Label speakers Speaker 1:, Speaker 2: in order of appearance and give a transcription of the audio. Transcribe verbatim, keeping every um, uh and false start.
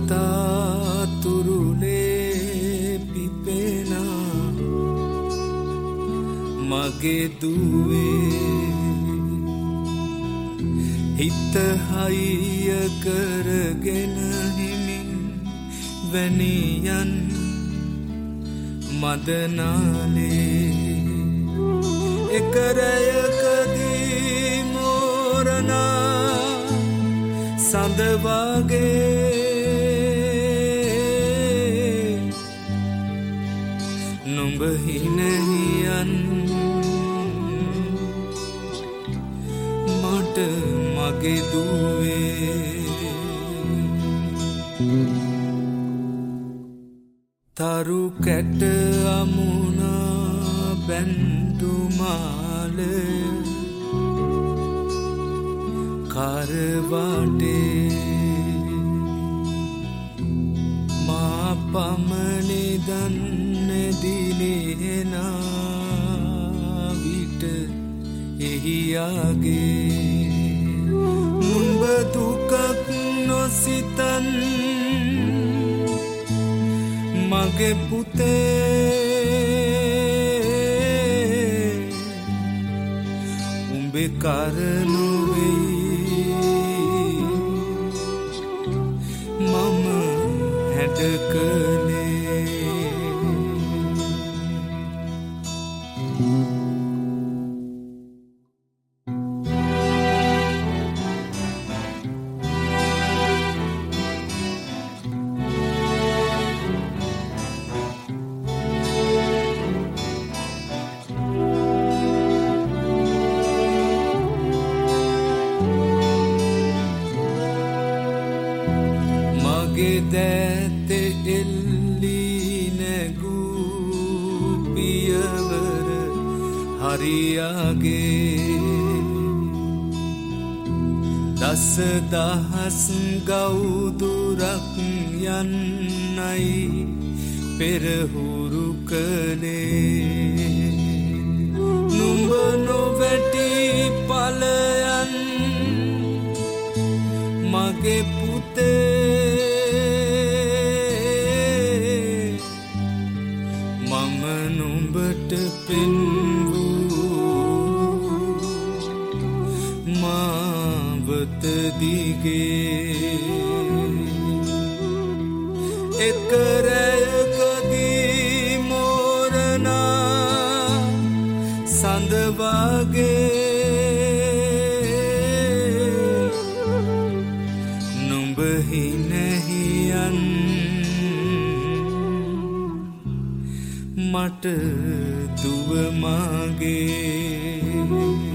Speaker 1: කතා තුරුලේ පිපෙනා මගේ දුවේ හිත හයිය කරගෙන හිමින් වැනියන් මදනාලේ එකරයකදී මෝරනා සඳ වගේ නුඹ හිනහියන් මට මගේ දුවේ තරු කැට අමුණා බැන්දුමාල කරවටේ මා පමණි දන්නදිලේනා විට එහියාගේ නුඹ දුකක් නොසිතන් මගේ පුතේ උඹේ කරනු වෙයි මම හැඩ කළේ දැත එල්ලී නැගූ පියවර හරියාගේ දස දහස් ගෞදුරක් යන්නයි පෙරහුරු කළේ නුඹ නොවැටි ඵලයන් මගේ පුතේ මාවත දිගේ එකරයකදී මෝරනා සඳ වගේ නුඹ හිනහියන් මට දුව මාගේ